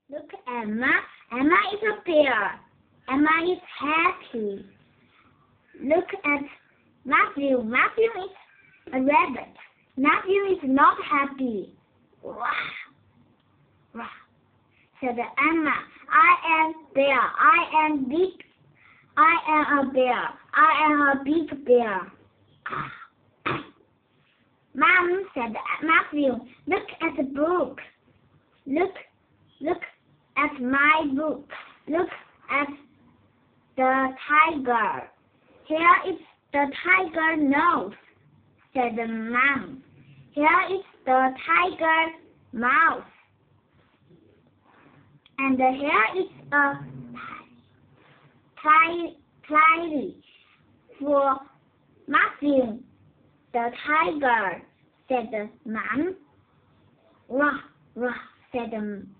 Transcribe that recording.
Look at Emma. Emma is a bear. Emma is happy. Look at Matthew. Matthew is a rabbit. Matthew is not happy. Rah, rah, said Emma. I am bear. I am big. I am a bear. I am a big bear. Mom, said Matthew, look at the book. Look at my book. Look at the tiger. Here is the tiger nose, said Mom. Here is the tiger mouth. And here is a tidy for Matthew, the tiger, said Mom. Rah, rah, said